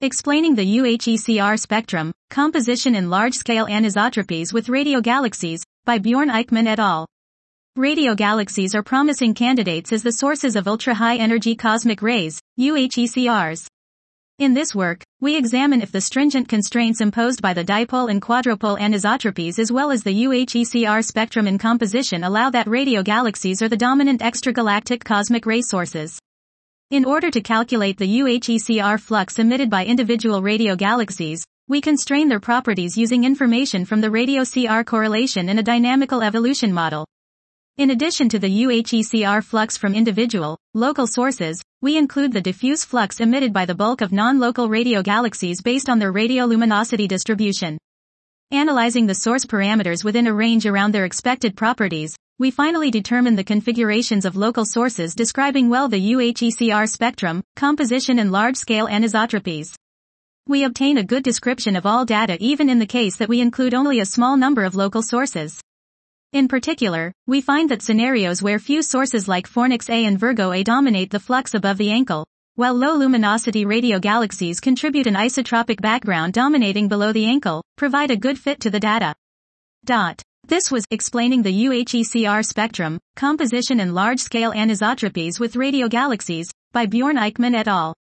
Explaining the UHECR spectrum, composition and large-scale anisotropies with radio galaxies, by Bjorn Eichmann et al. Radio galaxies are promising candidates as the sources of ultra-high energy cosmic rays, UHECRs. In this work, we examine if the stringent constraints imposed by the dipole and quadrupole anisotropies as well as the UHECR spectrum and composition allow that radio galaxies are the dominant extragalactic cosmic ray sources. In order to calculate the UHECR flux emitted by individual radio galaxies, we constrain their properties using information from the radio-CR correlation in a dynamical evolution model. In addition to the UHECR flux from individual, local sources, we include the diffuse flux emitted by the bulk of non-local radio galaxies based on their radioluminosity distribution. Analyzing the source parameters within a range around their expected properties, we finally determine the configurations of local sources describing well the UHECR spectrum, composition and large-scale anisotropies. We obtain a good description of all data even in the case that we include only a small number of local sources. In particular, we find that scenarios where few sources like Fornix A and Virgo A dominate the flux above the ankle, while low luminosity radio galaxies contribute an isotropic background dominating below the ankle, provide a good fit to the data. This was explaining the UHECR spectrum, composition and large-scale anisotropies with radio galaxies, by Bjorn Eichmann et al.